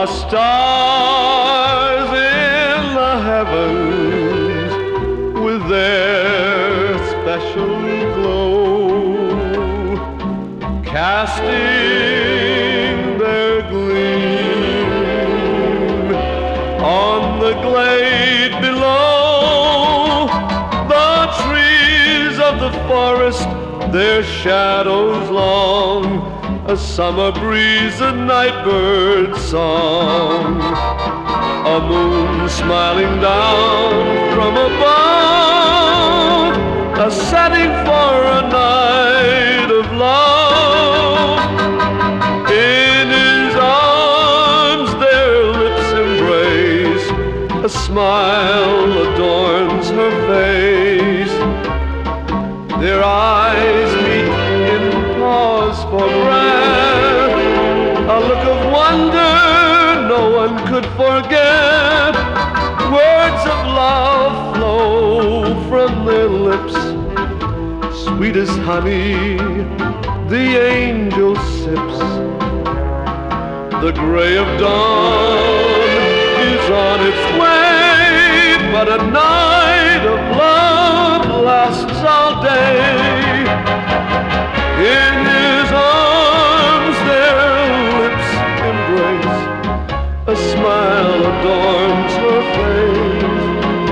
are stars in the heavens with their special glow, casting their gleam on the glade below. The trees of the forest, their shadows long, a summer breeze, a night bird's song, a moon smiling down from above, a setting for a night of love. In his arms their lips embrace, a smile adorns her face. Their eyes meet in pause for breath, a look of wonder no one could forget. Words of love flow from their lips, sweet as honey the angel sips. The gray of dawn is on its way, but a night of love lasts all day. In his arms their lips embrace, a smile adorns her face.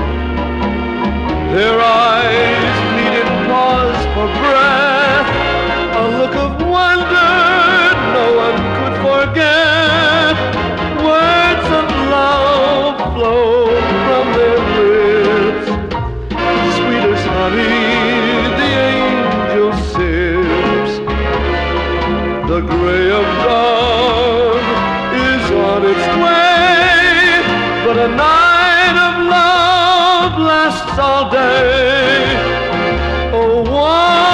Their eyes meet in pause for breath, a look of wonder no one could forget. Words of love flow from their lips, sweet as honey the angel sips. The gray of dawn is on its way, but a night of love lasts all day. Oh, one